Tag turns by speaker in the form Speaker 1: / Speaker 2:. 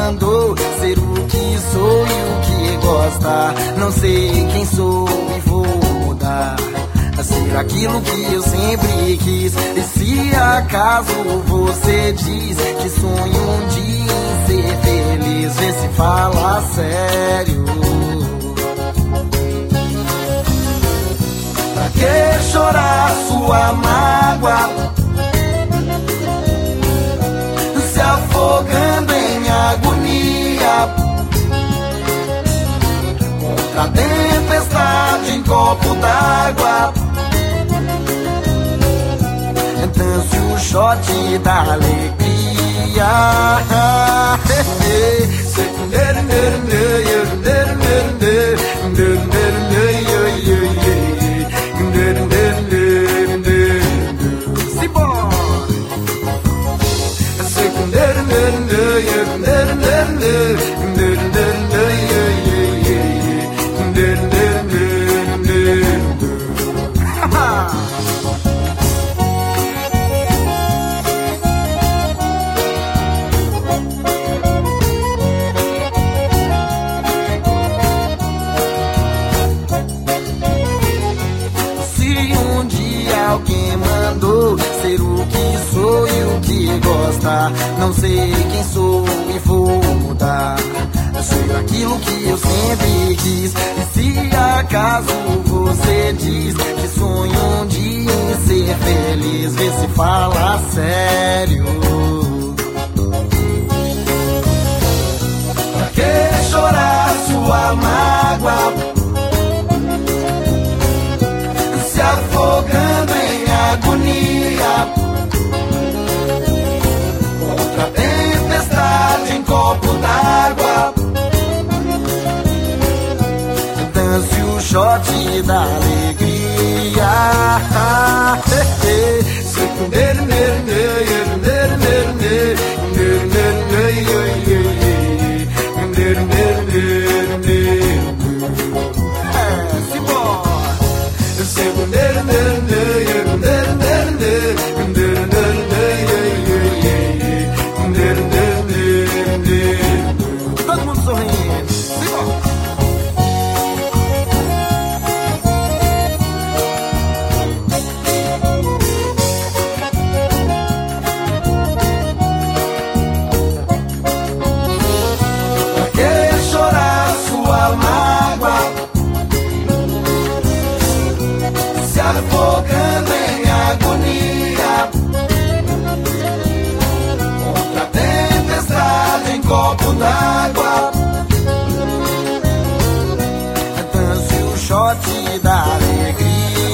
Speaker 1: mandou ser o que sou e o que gosta. Não sei quem sou e vou mudar a ser aquilo que eu sempre quis. E se acaso você diz que sonho um dia em ser feliz, vê se fala sério. Pra que chorar sua mágoa, se afogando em agonia, contra a tempestade em copo d'água? Dance o shot da alegria. Alguém mandou ser o que sou e o que gosta. Não sei quem sou e vou mudar a ser aquilo que eu sempre quis. E se acaso você diz que sonho um dia em ser feliz, vê se fala sério. Pra que chorar sua mágoa, se afogando em agonia, contra a tempestade em copo d'água? Dance o shot da alegria. Todo mundo sorrindo. Pra que chorar sua mágoa, se afogando em agonia, contra a tempestade em copo d'água? Dance o shot da alegria.